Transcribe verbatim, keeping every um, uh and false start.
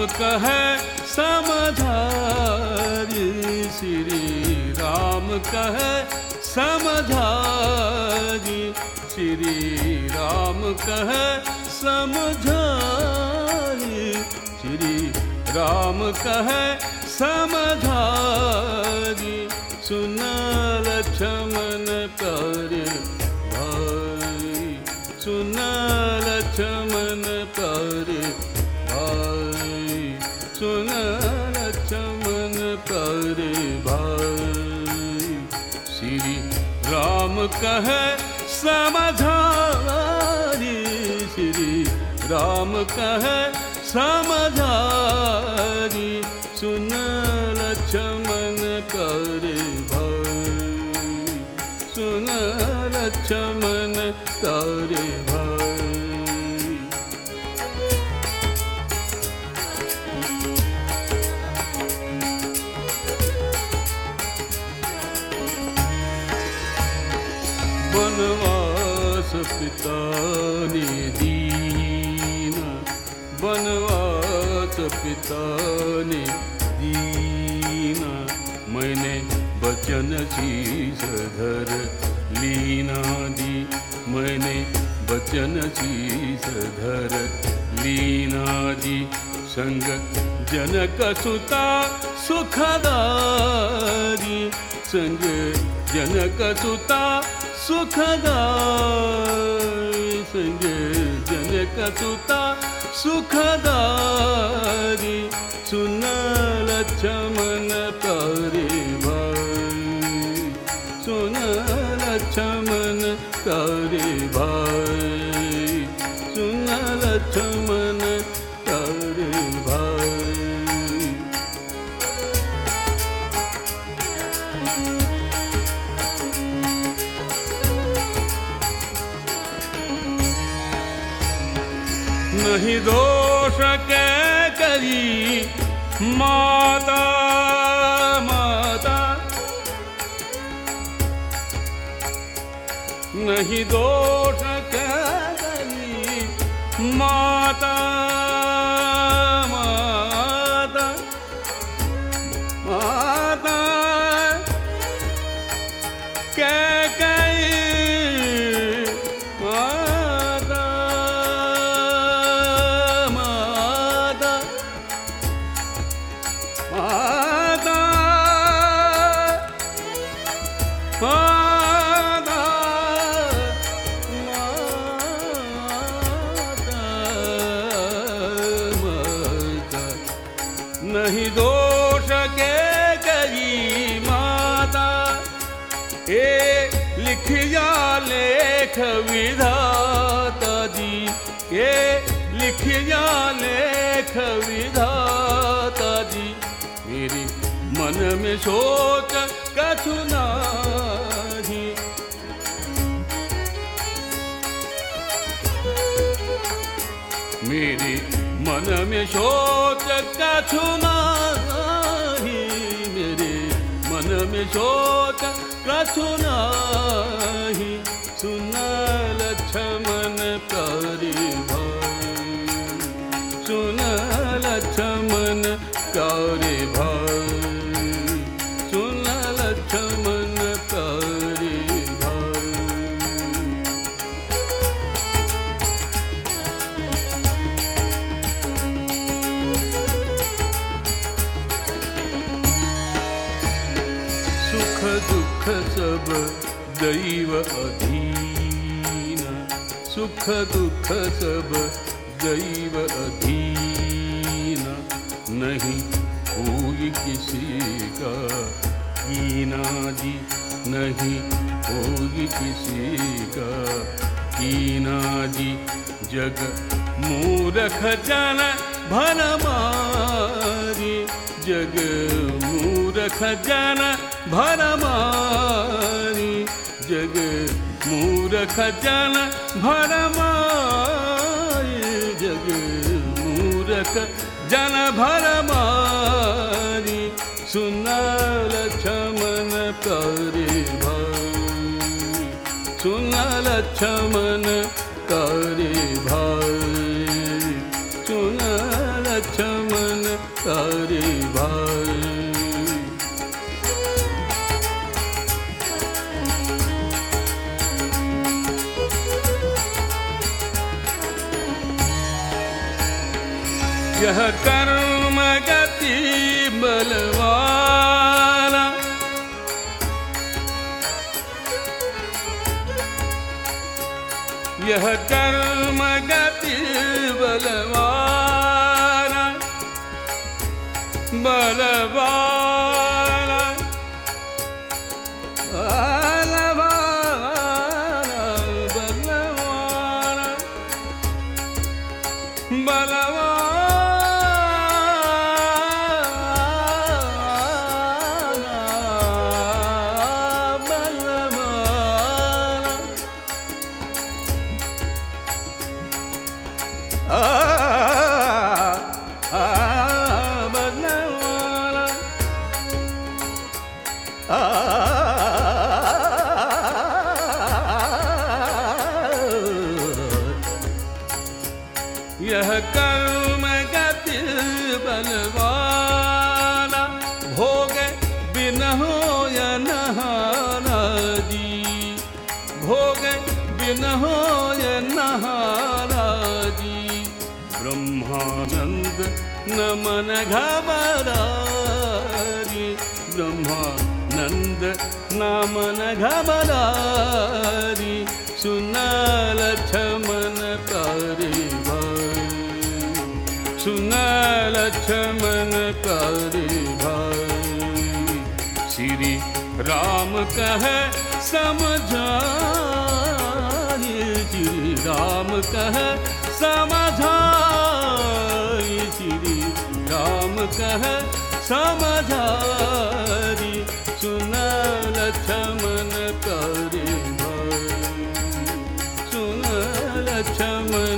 कहे समझारी, श्री राम कहे समझारी, श्री राम कहे समझारी, श्री राम कहे समझारी। सुन लक्ष्मण प्यारे भाई, सुन लक्ष्मण प्यारे भाई, सुन लक्ष्मण प्यारे भाई। श्री राम कहे समझारी, श्री राम कहे समझारी। सुन लक्ष्मण प्यारे भाई, सुन लक्ष्मण प्यारे भाई। बनवास पिता ने दीना, बनवास पिता ने दीना। मैंने बचन शीश धर लीना दी, मैंने बचन शीश धर लीना दी। संग जनक सुता सुखदारी, संग जनक सुता सुखदारी, संग जनक सुता सुखदारी। सुन लक्ष्मण प्यारे भाई, सुन लक्ष्मण प्यारे भाई, सुन लक्ष्मण प्यारे भाई। नहीं दोष के करी माता माता, नहीं दोष के करी माता माता माता। के कई माता माता माता माता माता। नहीं दोष के करी माता, ए लिखिया लेख विधाता जी, ए लिखिया लेख विधाता जी। मेरे मन में सोच कछु नाही, मेरे मन में सोच कछु नाही, मेरे मन में सोच कछु नाही। सुन लक्ष्मण प्यारे भाई, सुन लक्ष्मण प्यारे भाई, सुन लक्ष्मण प्यारे भाई। सुख दुख सब दैव अधीन, सुख दुख सब दैव अधीन। नहीं कोई किसी का कीना जी, नहीं कोई किसी का कीना जी। जग मूरख जन भरमारी, जग मूरख जन भरमारी, जग मूरख जन भरमारी, जग मूरख जन भरमारी। सुन लक्ष्मण प्यारे भाई, सुन लक्ष्मण प्यारे भाई, सुन लक्ष्मण यह कर्म गति बलवाना, यह कर्म गति बलवाना, बलवाना, बलवाना, बलवाना, बलवाना, आ आ बलवाना, आ यह कर्म गति बलवाना, भोग बिन होय नहाना जी, भोग बिन होय नहाना जी। ब्रह्मानंद न मन घबरारी, ब्रह्मानंद न मन घबरारी, सुनल छमन कारी भाई, सुनल छमन कारी भाई। श्री राम कहे समझाई, श्री राम कहे समझाई, श्री राम कहे समझारी, सुनल छमन कारी भाई, सुनल छमन